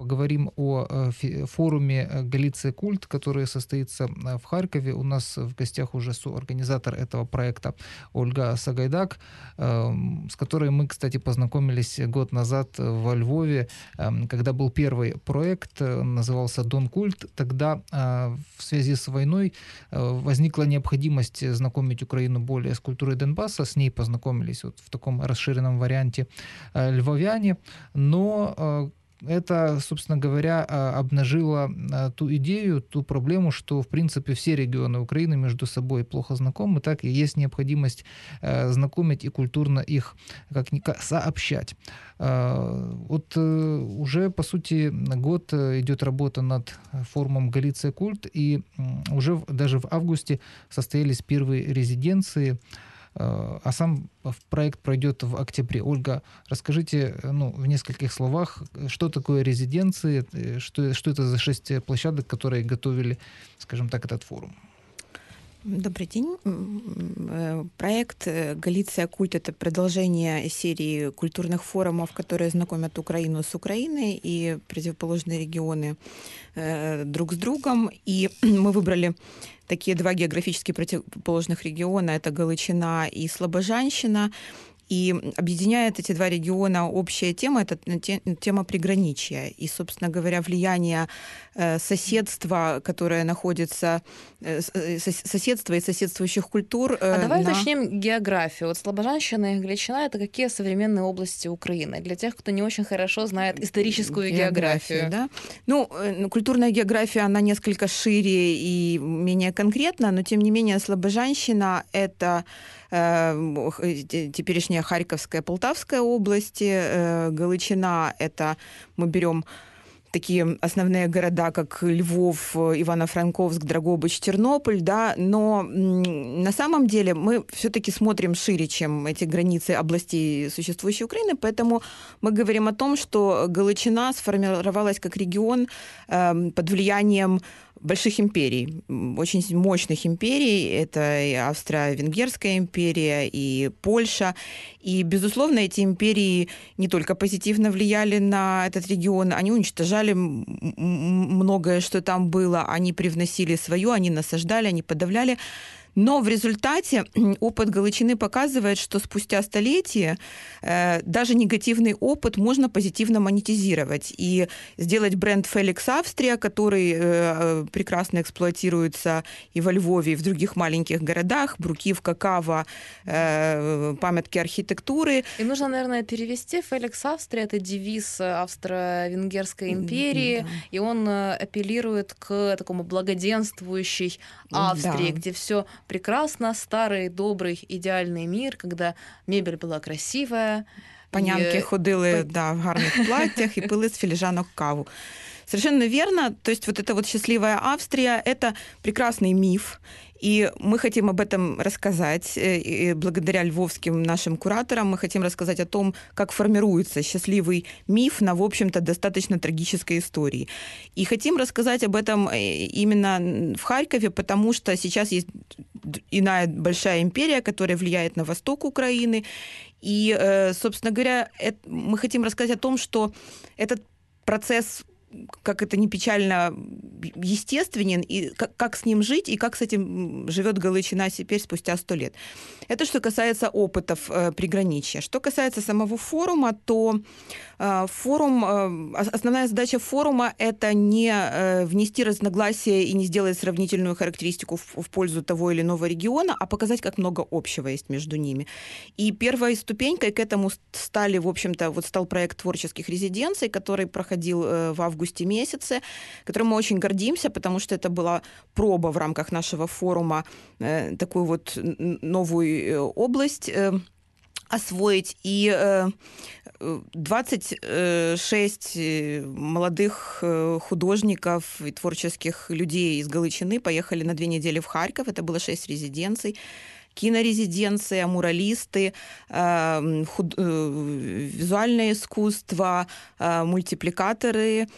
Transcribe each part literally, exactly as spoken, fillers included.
поговорим о форуме «Галиция Культ», который состоится в Харькове. У нас в гостях уже соорганизатор этого проекта Ольга Сагайдак, с которой мы, кстати, познакомились год назад во Львове, когда был первый проект, назывался «Дон Культ». Тогда в связи с войной возникла необходимость знакомить Украину более с культурой Донбасса. С ней познакомились вот в таком расширенном варианте львовяне. Но это, собственно говоря, обнажило ту идею, ту проблему, что, в принципе, все регионы Украины между собой плохо знакомы, так и есть необходимость знакомить и культурно их как-никак сообщать. Вот уже, по сути, год идет работа над форумом «Галиция Культ», и уже даже в августе состоялись первые резиденции, а сам проект пройдет в октябре. Ольга, расскажите, ну, в нескольких словах, что такое резиденции, что, что это за шесть площадок, которые готовили, скажем так, этот форум? Добрый день. Проект «Галиция Культ» — это продолжение серии культурных форумов, которые знакомят Украину с Украиной и противоположные регионы друг с другом. И мы выбрали такие два географически противоположных региона — это Галичина и Слобожанщина. И объединяет эти два региона общая тема — это тема приграничья. И, собственно говоря, влияние соседства, которое находится, соседства и соседствующих культур. А давай на... уточним географию. Вот Слобожанщина и Галичина — это какие современные области Украины? Для тех, кто не очень хорошо знает историческую географию. географию да? Ну, культурная география, она несколько шире и менее конкретна, но, тем не менее, Слобожанщина — это теперешняя Харьковская, Полтавская области. Галичина — это мы берем такие основные города, как Львов, Ивано-Франковск, Дрогобыч, Тернополь, да, но на самом деле мы все-таки смотрим шире, чем эти границы областей существующей Украины, поэтому мы говорим о том, что Галичина сформировалась как регион э, под влиянием больших империй, очень мощных империй. Это и Австро-Венгерская империя, и Польша. И, безусловно, эти империи не только позитивно влияли на этот регион, они уничтожали многое, что там было, они привносили свое, они насаждали, они подавляли. Но в результате опыт Галичины показывает, что спустя столетия э, даже негативный опыт можно позитивно монетизировать и сделать бренд «Феликс Австрия», который э, прекрасно эксплуатируется и во Львове, и в других маленьких городах, Бруківка, Кава, э, памятки архитектуры. И нужно, наверное, перевести. «Феликс Австрия» — это девиз Австро-Венгерской империи, да. И он апеллирует к такому благоденствующей Австрии, да. Где все прекрасно, старый, добрый, идеальный мир, когда мебель была красивая. Панянки и... ходили да, в гарних платьях и пили з філіжанок каву. Совершенно верно. То есть вот эта вот счастливая Австрия — это прекрасный миф. И мы хотим об этом рассказать. И благодаря львовским нашим кураторам мы хотим рассказать о том, как формируется счастливый миф на, в общем-то, достаточно трагической истории. И хотим рассказать об этом именно в Харькове, потому что сейчас есть иная большая империя, которая влияет на восток Украины. И, собственно говоря, мы хотим рассказать о том, что этот процесс, как это ни печально, естественен, и как, как с ним жить, и как с этим живет Галичина теперь спустя сто лет. Это что касается опытов э, приграничья. Что касается самого форума, то э, форум, э, основная задача форума — это не э, внести разногласия и не сделать сравнительную характеристику в, в пользу того или иного региона, а показать, как много общего есть между ними. И первой ступенькой к этому стали, в общем-то, вот стал проект творческих резиденций, который проходил э, в августе августе месяце, которым мы очень гордимся, потому что это была проба в рамках нашего форума, э, такую вот новую область э, освоить. И э, двадцать шесть молодых художников и творческих людей из Галичины поехали на две недели в Харьков. Это было шесть резиденций. Кинорезиденция, муралисты, э, худ... э, визуальное искусство, э, мультипликаторы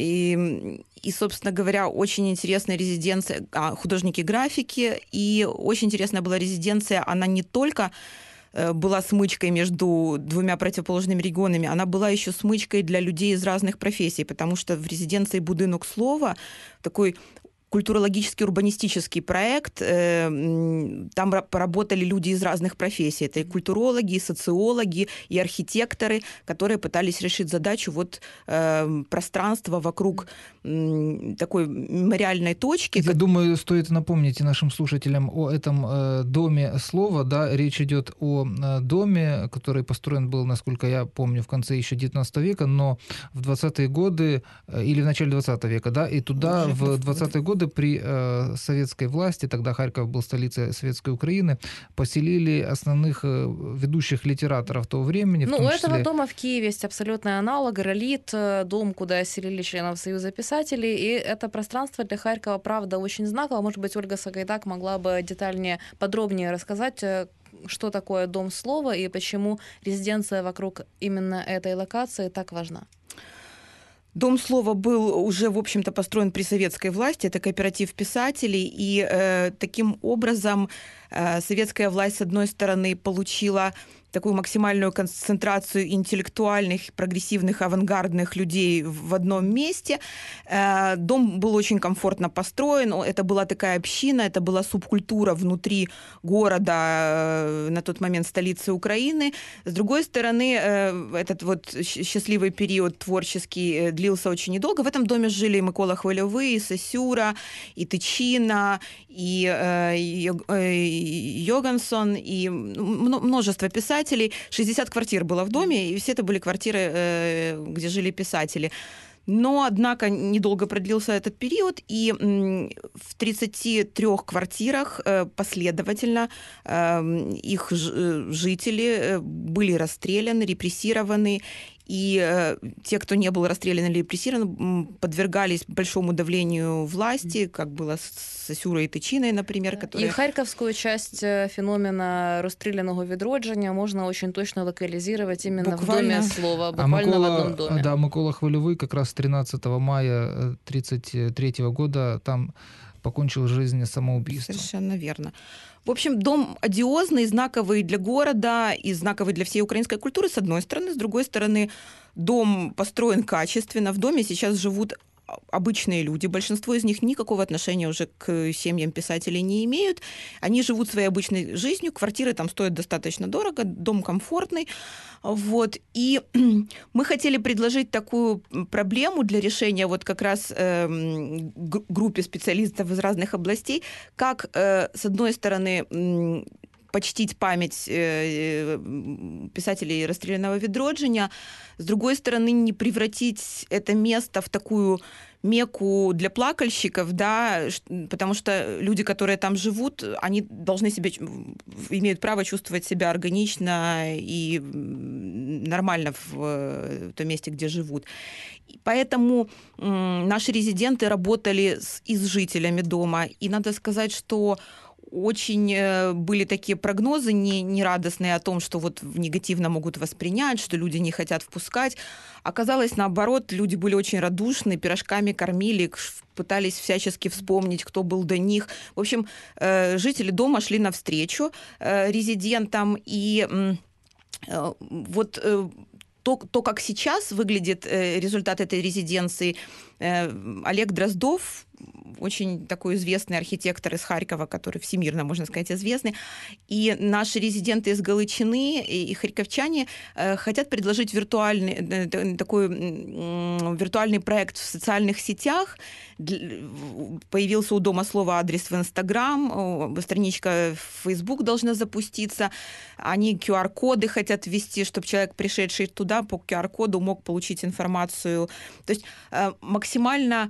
и, и, собственно говоря, очень интересная резиденция, а, художники графики. И очень интересная была резиденция, она не только была смычкой между двумя противоположными регионами, она была еще смычкой для людей из разных профессий, потому что в резиденции «Будинок слова» такой культурологический урбанистический проект. Там поработали люди из разных профессий. Это и культурологи, и социологи, и архитекторы, которые пытались решить задачу вот пространства вокруг такой мемориальной точки. Я думаю, стоит напомнить нашим слушателям о этом доме слова. Да, речь идет о доме, который построен был, насколько я помню, в конце еще девятнадцатого века, но в двадцатые годы или в начале двадцатого века, да, и туда Уже в двадцатые годы при э, советской власти, тогда Харьков был столицей Советской Украины, поселили основных э, ведущих литераторов того времени. Ну, в том у числе... этого дома в Киеве есть абсолютный аналог, Ролит, дом, куда селили членов Союза писателей, и это пространство для Харькова, правда, очень знаково. Может быть, Ольга Сагайдак могла бы детальнее, подробнее рассказать, что такое Дом слова и почему резиденция вокруг именно этой локации так важна. Дом слова был уже, в общем-то, построен при советской власти. Это кооператив писателей. И э, таким образом э, советская власть, с одной стороны, получила такую максимальную концентрацию интеллектуальных, прогрессивных, авангардных людей в одном месте. Дом был очень комфортно построен, это была такая община, это была субкультура внутри города, на тот момент столицы Украины. С другой стороны, этот вот счастливый период творческий длился очень недолго. В этом доме жили и Микола Хвильовий, и Сосюра, и Тичина, и Йогансон, и множество писателей. шестьдесят квартир было в доме, и все это были квартиры, где жили писатели. Но, однако, недолго продлился этот период, и в тридцати трёх квартирах последовательно их жители были расстреляны, репрессированы, и э, те, кто не был расстрелян или репрессирован, подвергались большому давлению власти, как было с Сосюрой и Тичиной, например. Которые... И харьковскую часть феномена розстріляного відродження можна очень точно локализировать именно буквально... в Доме слова, буквально а Микола, в одном доме. Да, Микола Хвильовий как раз тринадцатого мая тридцать третьего года там покончил жизнь самоубийством. Совершенно верно. В общем, дом одиозный, знаковый для города и знаковый для всей украинской культуры, с одной стороны. С другой стороны, дом построен качественно. В доме сейчас живут обычные люди. Большинство из них никакого отношения уже к семьям писателей не имеют. Они живут своей обычной жизнью. Квартиры там стоят достаточно дорого, дом комфортный. Вот. И мы хотели предложить такую проблему для решения вот как раз э, группе специалистов из разных областей, как, э, с одной стороны, э, почтить память э, писателей расстрелянного відродження, с другой стороны, не превратить это место в такую мекку для плакальщиков, да, потому что люди, которые там живут, они должны себя, имеют право чувствовать себя органично и нормально в том месте, где живут. Поэтому наши резиденты работали с, и с жителями дома, и надо сказать, что очень были такие прогнозы не, нерадостные о том, что вот негативно могут воспринять, что люди не хотят впускать. Оказалось, наоборот, люди были очень радушны, пирожками кормили, пытались всячески вспомнить, кто был до них. В общем, жители дома шли навстречу резидентам, и вот то, то, как сейчас выглядит результат этой резиденции, Олег Дроздов, очень такой известный архитектор из Харькова, который всемирно, можно сказать, известный, и наши резиденты из Галичины и харьковчане хотят предложить виртуальный, такой виртуальный проект в социальных сетях. Появился у Дома слова адрес в Инстаграм, страничка в Фейсбук должна запуститься. Они ку ар-коды хотят ввести, чтобы человек, пришедший туда, по ку ар-коду мог получить информацию. То есть максимально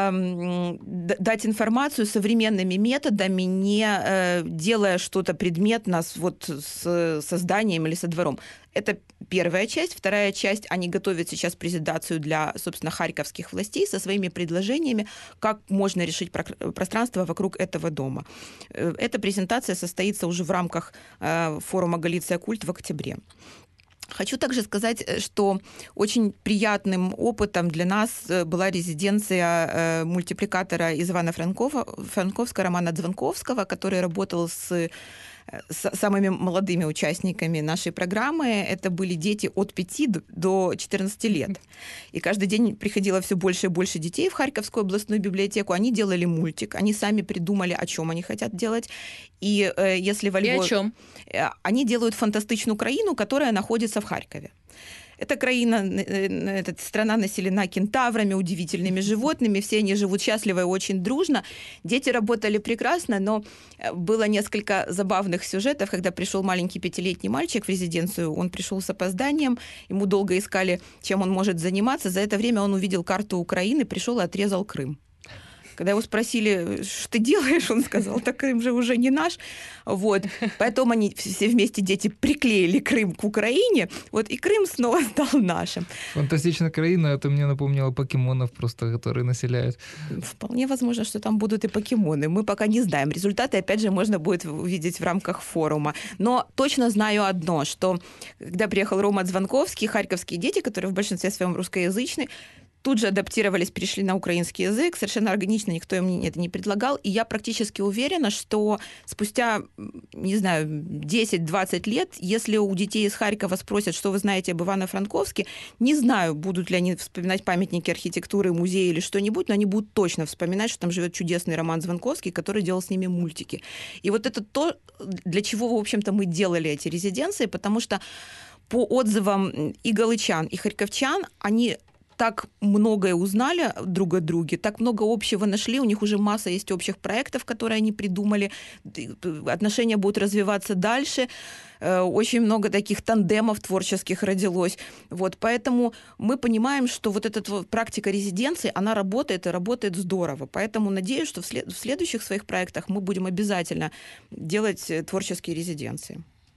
дать информацию современными методами, не делая что-то предметно вот с созданием или со двором. Это первая часть. Вторая часть, они готовят сейчас презентацию для, собственно, харьковских властей со своими предложениями, как можно решить пространство вокруг этого дома. Эта презентация состоится уже в рамках форума «Галиция Культ» в октябре. Хочу также сказать, что очень приятным опытом для нас была резиденция мультипликатора из Ивано-Франковского, Романа Дзвонковского, который работал с с самыми молодыми участниками нашей программы. Это были дети от пяти до четырнадцати лет. И каждый день приходило все больше и больше детей в Харьковскую областную библиотеку. Они делали мультик, они сами придумали, о чем они хотят делать. И э, если во Львове... И о чем? Они делают фантастичную краину, которая находится в Харькове. Эта краина, эта страна населена кентаврами, удивительными животными, все они живут счастливо и очень дружно. Дети работали прекрасно, но было несколько забавных сюжетов, когда пришел маленький пятилетний мальчик в резиденцию, он пришел с опозданием, ему долго искали, чем он может заниматься, за это время он увидел карту Украины, пришел и отрезал Крым. Когда его спросили, что ты делаешь, он сказал, так Крым же уже не наш. Вот. Потом они все вместе, дети, приклеили Крым к Украине, вот, и Крым снова стал нашим. Фантастичная краина, это мне напомнило покемонов просто, которые населяют. Вполне возможно, что там будут и покемоны. Мы пока не знаем. Результаты, опять же, можно будет увидеть в рамках форума. Но точно знаю одно, что когда приехал Рома Звонковский, харьковские дети, которые в большинстве своем русскоязычны, тут же адаптировались, перешли на украинский язык, совершенно органично, никто им это не предлагал. И я практически уверена, что спустя, не знаю, десять-двадцать лет, если у детей из Харькова спросят, что вы знаете об Ивано-Франковске, не знаю, будут ли они вспоминать памятники архитектуры, музеи или что-нибудь, но они будут точно вспоминать, что там живет чудесный Роман Звонковский, который делал с ними мультики. И вот это то, для чего, в общем-то, мы делали эти резиденции, потому что по отзывам и галичан, и харьковчан, они так многое узнали друг о друге, так много общего нашли, у них уже масса есть общих проектов, которые они придумали, отношения будут развиваться дальше, очень много таких тандемов творческих родилось. Вот, поэтому мы понимаем, что вот эта вот практика резиденции, она работает и работает здорово. Поэтому надеюсь, что в, след- в следующих своих проектах мы будем обязательно делать творческие резиденции.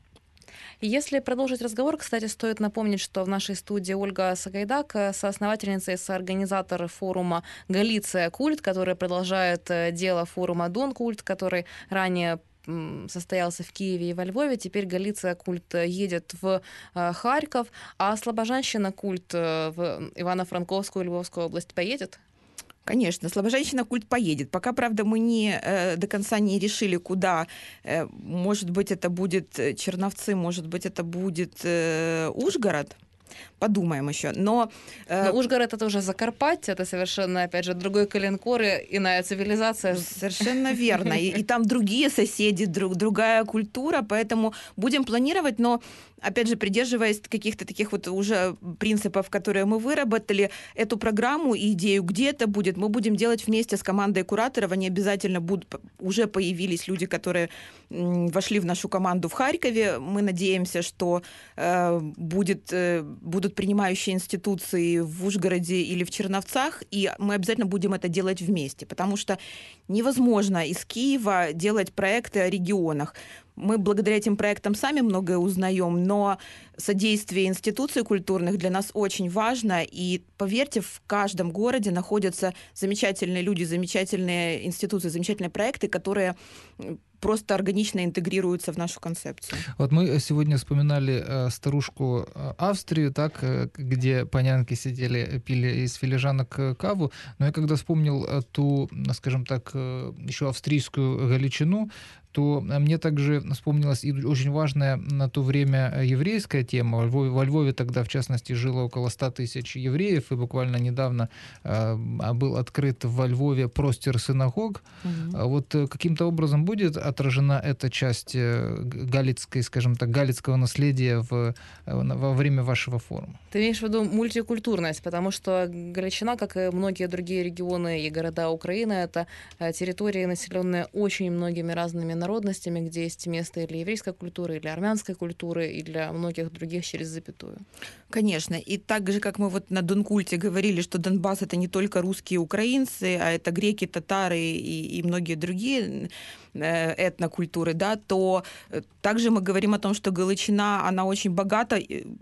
Если продолжить разговор, кстати, стоит напомнить, что в нашей студии Ольга Сагайдак, соосновательница и соорганизатор форума «Галиция Культ», который продолжает дело форума «Дон Культ», который ранее состоялся в Киеве и во Львове. Теперь Галиция Культ едет в Харьков, а Слобожанщина Культ в Ивано-Франковскую и Львовскую область поедет? Конечно, Слобожанщина Культ поедет. Пока, правда, мы не, э, до конца не решили, куда. Э, может быть, это будет Черновцы, может быть, это будет э, Ужгород. Подумаем еще. Но, э... Но Ужгород — это уже Закарпатье, это совершенно, опять же, другой коленкор и иная цивилизация. Совершенно верно. И, и там другие соседи, друг, другая культура, поэтому будем планировать, но, опять же, придерживаясь каких-то таких вот уже принципов, которые мы выработали, эту программу и идею, где это будет, мы будем делать вместе с командой кураторов. Они обязательно будут, уже появились люди, которые м, вошли в нашу команду в Харькове. Мы надеемся, что э, будет, э, будут принимающие институции в Ужгороде или в Черновцах, и мы обязательно будем это делать вместе, потому что невозможно из Киева делать проекты о регионах. Мы благодаря этим проектам сами многое узнаем, но содействие институций культурных для нас очень важно. И, поверьте, в каждом городе находятся замечательные люди, замечательные институции, замечательные проекты, которые просто органично интегрируются в нашу концепцию. Вот мы сегодня вспоминали э, старушку Австрию, так, э, где панянки сидели, пили из филижанок каву, но я когда вспомнил ту, скажем так, еще австрийскую Галичину, то мне также вспомнилась и очень важная на то время еврейская тема. Во Львове, во Львове тогда, в частности, жило около ста тысяч евреев, и буквально недавно э, был открыт во Львове простер синагог. Mm-hmm. Вот каким-то образом будет отражена эта часть галицкой, скажем так, галицкого наследия в, во время вашего форума? Ты имеешь в виду мультикультурность, потому что Галичина, как и многие другие регионы и города Украины, это территории, населенные очень многими разными народностями, где есть место и для еврейской культуры, и для армянской культуры, и для многих других через запятую. Конечно. И так же, как мы вот на Донкульте говорили, что Донбасс — это не только русские украинцы, а это греки, татары и, и многие другие этнокультуры, да, то также мы говорим о том, что Галичина, она очень богата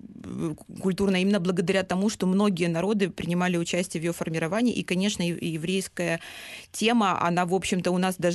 культурно именно благодаря тому, что многие народы принимали участие в ее формировании. И, конечно, еврейская тема, она, в общем-то, у нас даже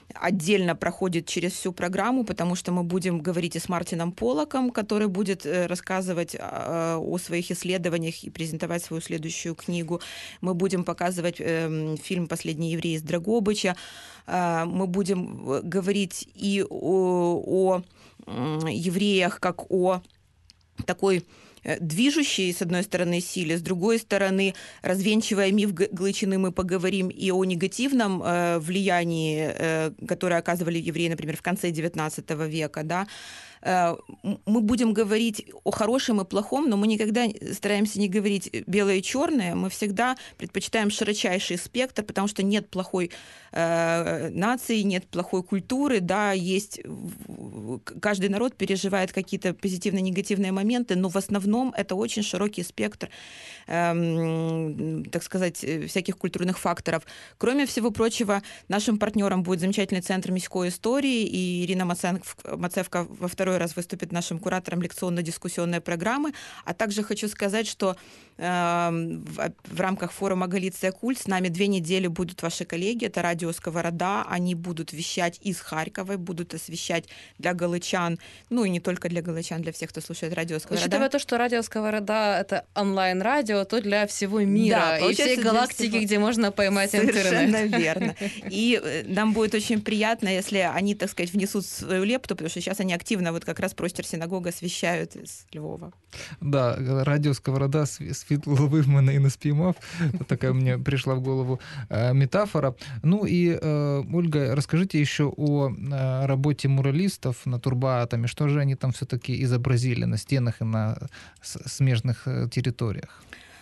отдельно проходит через всю программу, потому что мы будем говорить и с Мартином Поллоком, который будет рассказывать о своих исследованиях и презентовать свою следующую книгу. Мы будем показывать фильм «Последний еврей» из Драгобыча. Мы будем говорить и о, о евреях как о такой движущей, с одной стороны, силе, с другой стороны, развенчивая миф Галичины, мы поговорим и о негативном э, влиянии, э, которое оказывали евреи, например, в конце девятнадцатого века, да. Э, мы будем говорить о хорошем и плохом, но мы никогда стараемся не говорить белое и черное, мы всегда предпочитаем широчайший спектр, потому что нет плохой э, нации, нет плохой культуры, да, есть, каждый народ переживает какие-то позитивно-негативные моменты, но в основном это очень широкий спектр, эм, так сказать, всяких культурных факторов. Кроме всего прочего, нашим партнером будет замечательный центр міської истории, и Ирина Мацевка во второй раз выступит нашим куратором лекционно-дискуссионной программы. А также хочу сказать, что э, в, в рамках форума «Галиция Культ» с нами две недели будут ваши коллеги, это радио «Сковорода», они будут вещать из Харькова, будут освещать для галичан, ну и не только для галичан, для всех, кто слушает радио «Сковорода». Учитывая то, что радио «Сковорода» — это онлайн-радио, то для всего мира, да, и всей галактики, всего... где можно поймать Совершенно интернет. Совершенно верно. И нам будет очень приятно, если они, так сказать, внесут свою лепту, потому что сейчас они активно, вот как раз Простер-синагога освещают из Львова. Да, радио «Сковорода» світ ловив мене і не спіймав. Такая мне пришла в голову метафора. Ну и, Ольга, расскажите еще о работе муралистов на Турбоатоме. Что же они там все-таки изобразили на стенах и на смежных территориях?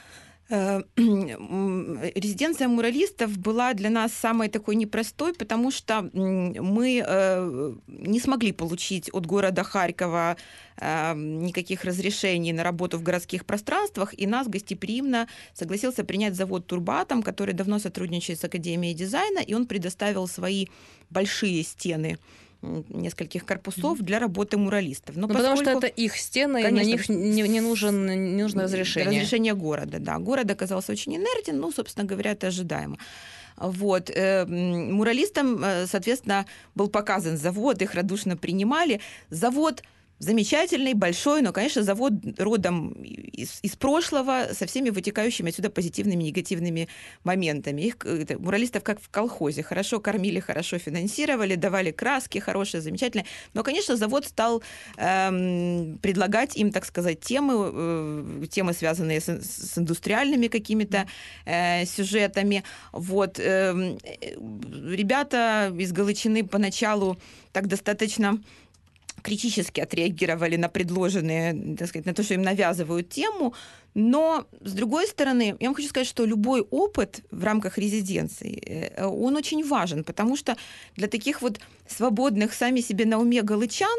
Резиденция муралистов была для нас самой такой непростой, потому что мы не смогли получить от города Харькова никаких разрешений на работу в городских пространствах, и нас гостеприимно согласился принять завод «Турбоатом», который давно сотрудничает с Академией дизайна, и он предоставил свои большие стены нескольких корпусов для работы муралистов. Но ну, поскольку... Потому что это их стены, конечно, и на них не, не, нужен, не нужно разрешение. Разрешение города, да. Город оказался очень инертен, ну, собственно говоря, это ожидаемо. Вот. Муралистам, соответственно, был показан завод, их радушно принимали. Завод замечательный, большой, но, конечно, завод родом из, из прошлого, со всеми вытекающими отсюда позитивными и негативными моментами. Их, это, муралистов как в колхозе. Хорошо кормили, хорошо финансировали, давали краски хорошие, замечательные. Но, конечно, завод стал эм, предлагать им, так сказать, темы, э, темы, связанные с, с индустриальными какими-то э, сюжетами. Вот. Э, ребята из Галичины поначалу так достаточно критически отреагировали на предложенные, так сказать, на то, что им навязывают тему, но, с другой стороны, я вам хочу сказать, что любой опыт в рамках резиденции, он очень важен, потому что для таких вот свободных, сами себе на уме галичан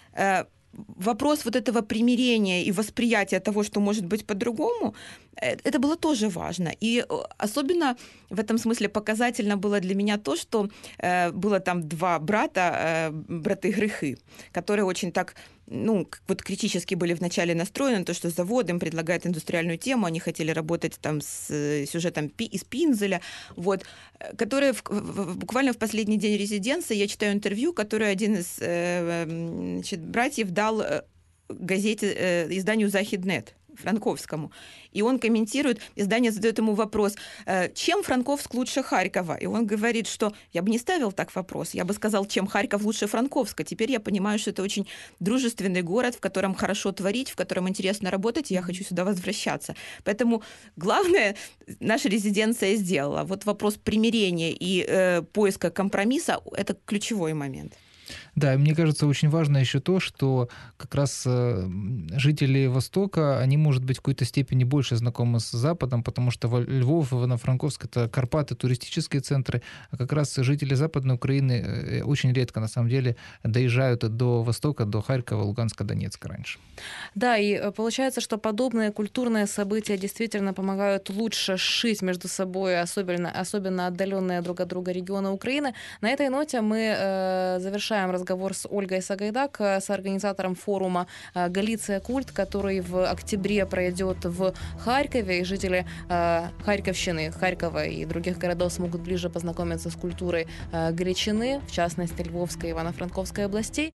вопрос вот этого примирения и восприятия того, что может быть по-другому, это было тоже важно. И особенно в этом смысле показательно было для меня то, что было там два брата, браты Грехи, которые очень так, ну, вот критически были вначале настроены на то, что завод им предлагает индустриальную тему, они хотели работать там с сюжетом из Пинзеля, вот, которые в, в, буквально в последний день резиденции, я читаю интервью, которое один из значит, братьев дал газете, изданию «Західнет», Франковскому. И он комментирует, издание задает ему вопрос, чем Франковск лучше Харькова? И он говорит, что я бы не ставил так вопрос, я бы сказал, чем Харьков лучше Франковска. Теперь я понимаю, что это очень дружественный город, в котором хорошо творить, в котором интересно работать, и я хочу сюда возвращаться. Поэтому главное наша резиденция сделала. Вот вопрос примирения и э, поиска компромисса – это ключевой момент. Да, и мне кажется, очень важно еще то, что как раз жители Востока, они, может быть, в какой-то степени больше знакомы с Западом, потому что Львов, Ивано-Франковск — это Карпаты, туристические центры, а как раз жители Западной Украины очень редко, на самом деле, доезжают до Востока, до Харькова, Луганска, Донецка раньше. Да, и получается, что подобные культурные события действительно помогают лучше сшить между собой особенно, особенно отдаленные друг от друга регионы Украины. На этой ноте мы э, завершаем разговор разговор с Ольгой Сагайдак, с организатором форума «Галиция культ», который в октябре пройдет в Харькове, и жители Харьковщины, Харькова и других городов смогут ближе познакомиться с культурой Галичины, в частности, Львовской и Ивано-Франковской областей.